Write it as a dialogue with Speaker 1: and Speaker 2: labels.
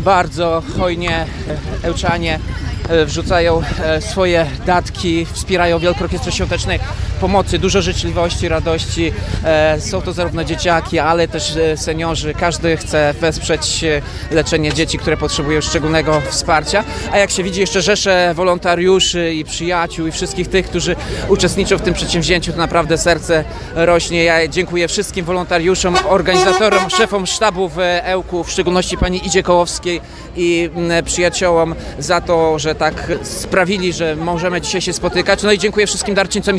Speaker 1: bardzo hojnie Ełczanie wrzucają swoje datki, wspierają Wielką Orkiestrę Świątecznej Pomocy, dużo życzliwości, radości. Są to zarówno dzieciaki, ale też seniorzy. Każdy chce wesprzeć leczenie dzieci, które potrzebują szczególnego wsparcia. A jak się widzi, jeszcze rzesze wolontariuszy i przyjaciół i wszystkich tych, którzy uczestniczą w tym przedsięwzięciu, to naprawdę serce rośnie. Ja dziękuję wszystkim wolontariuszom, organizatorom, szefom sztabów Ełku, w szczególności pani Idzie Kołowskiej i przyjaciołom za to, że tak sprawili, że możemy dzisiaj się spotykać. No i dziękuję wszystkim darczyńcom